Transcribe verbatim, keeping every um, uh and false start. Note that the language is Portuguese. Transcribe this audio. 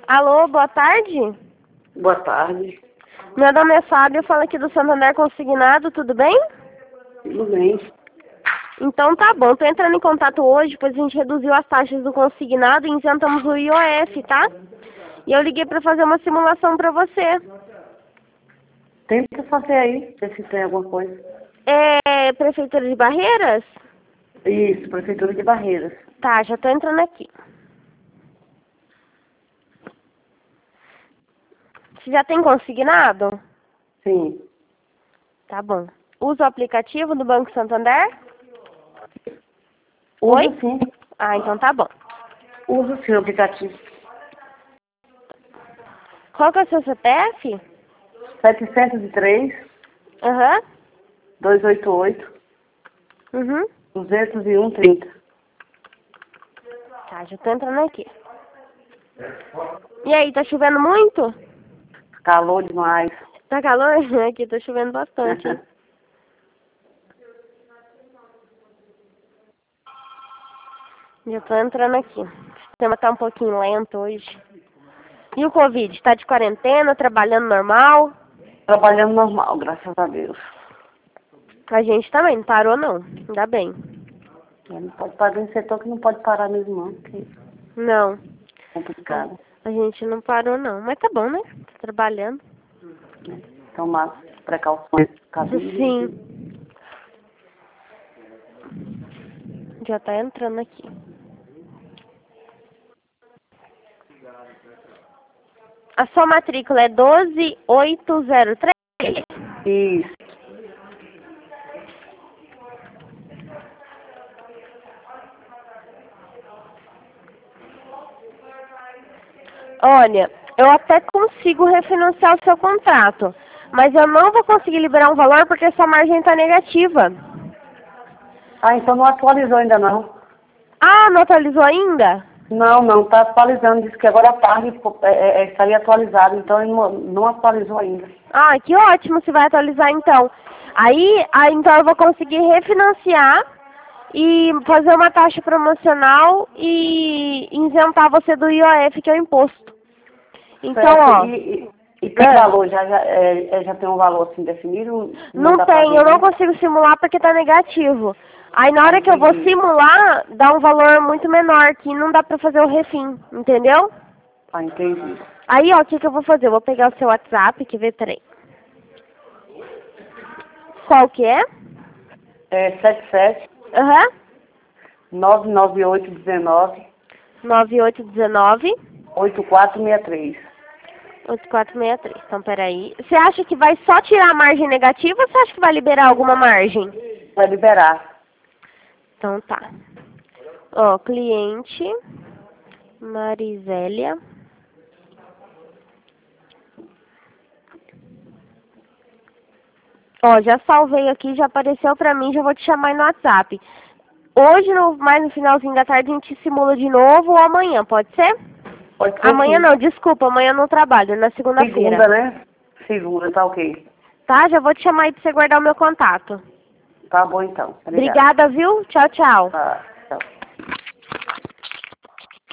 Alô, boa tarde. Boa tarde. Meu nome é Fábio, eu falo aqui do Santander Consignado, tudo bem? Tudo bem? Então tá bom, tô entrando em contato hoje, pois a gente reduziu as taxas do consignado e isentamos o I O F, tá? E eu liguei pra fazer uma simulação pra você. Tenta fazer aí, ver se tem alguma coisa. É Prefeitura de Barreiras? Isso, Prefeitura de Barreiras. Tá, já tô entrando aqui. Você já tem consignado? Sim. Tá bom. Usa o aplicativo do Banco Santander? Uso Oi? sim. Ah, então tá bom. Uso sim o aplicativo. Qual que é o seu C P F? setecentos e três, Aham. duzentos e oitenta e oito, Uhum. duzentos e um, trinta. Tá, já tô entrando aqui. E aí, tá chovendo muito? Calor demais. Tá calor? Aqui tá chovendo bastante, hein? Já tô entrando aqui. O sistema tá um pouquinho lento hoje. E o Covid? Tá de quarentena, trabalhando normal? Trabalhando normal, graças a Deus. A gente também, não parou não. Ainda bem. É, não pode parar em setor que não pode parar mesmo não, porque é Não. complicado. A gente não parou não. Mas tá bom, né? Tá trabalhando. Né? Tomar precauções cabíveis. Sim. Já tá entrando aqui. A sua matrícula é doze mil oitocentos e três? Isso. Olha, eu até consigo refinanciar o seu contrato, mas eu não vou conseguir liberar um valor porque sua margem está negativa. Ah, então não atualizou ainda não. Ah, não atualizou ainda? Não, não, está atualizando. Diz que agora à tarde pô, é, é, é, estaria atualizado, então ele não, não atualizou ainda. Ah, que ótimo se vai atualizar então. Aí, aí então eu vou conseguir refinanciar e fazer uma taxa promocional e isentar você do I O F, que é o imposto. Então, Certo. ó. E, e, e tem é, valor, já, já, é, é, já tem um valor assim definido? Não, Não dá pra tem, ver, eu não né? consigo simular porque está negativo. Aí na Ah, hora que eu vou entendi. simular, dá um valor muito menor, que não dá pra fazer o refim, entendeu? Ah, entendi. Aí, ó, o que que eu vou fazer? Eu vou pegar o seu WhatsApp, que vê, peraí. Qual que é? É sete sete, Aham. nove nove oito um nove, nove oito um nove, oito quatro seis três. oito quatro seis três. Então, peraí. Você acha que vai só tirar a margem negativa ou você acha que vai liberar alguma margem? Vai liberar. Então, tá. Ó, cliente Marisélia. Ó, já salvei aqui, já apareceu pra mim, já vou te chamar aí no WhatsApp. Hoje, no, mais no finalzinho da tarde, a gente simula de novo ou amanhã, pode ser? Pode ser Amanhã sim. não, desculpa, amanhã eu não trabalho, na segunda-feira. Segunda, né? Segunda, tá ok. Tá? Já vou te chamar aí pra você guardar o meu contato. Tá bom então. Obrigada. Obrigada, viu? Tchau, tchau. Tá.